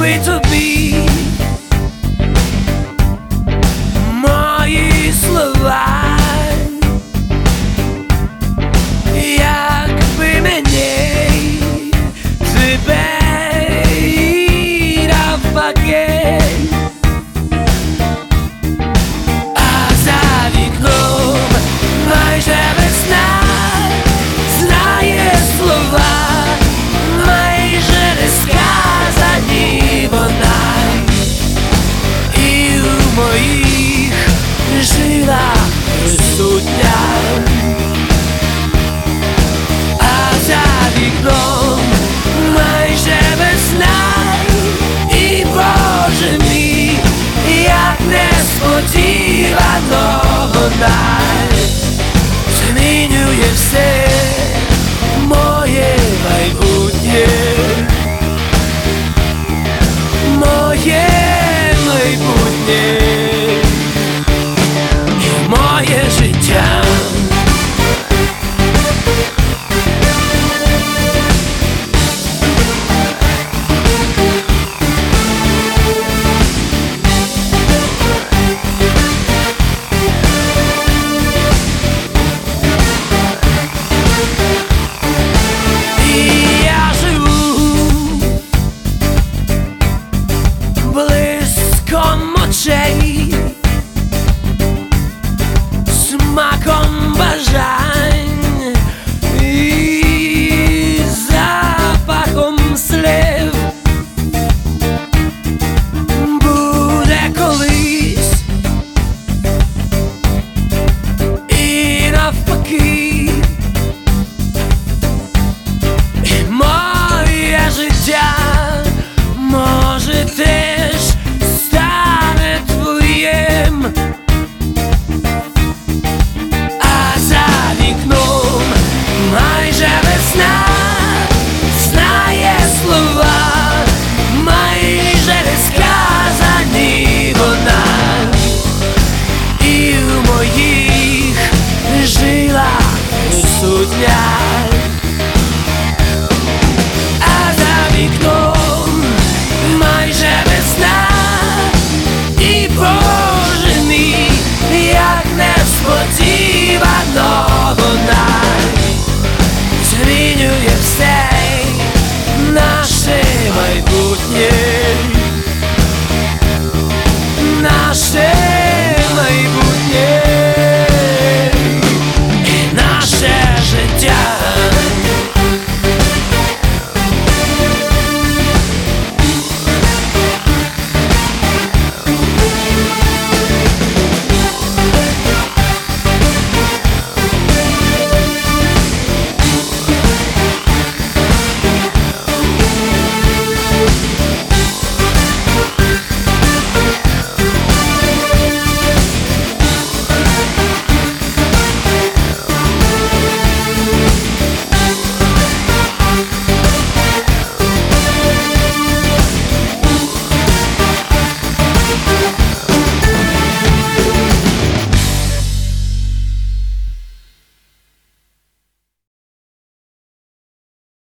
якби тобі мої слова, якби мені тебе і навпаки. А за вікном майже весна, знає слова, майже не сказані вона, і у моїх жилах присутня. А за вікном майже весна, і Боже мій, як несподівано вона змінює все моє майбутнє, моє майбутнє і моє життя. Смаком бажань і запахом слів буде колись і навпаки, і моє життя може теж стане твоїм. Майже весна, знає слова, майже не сказані вона, і в моїх жилах присутня. А за вікном майже весна, і Боже мій, як несподівано вона змінює все наше майбутнє.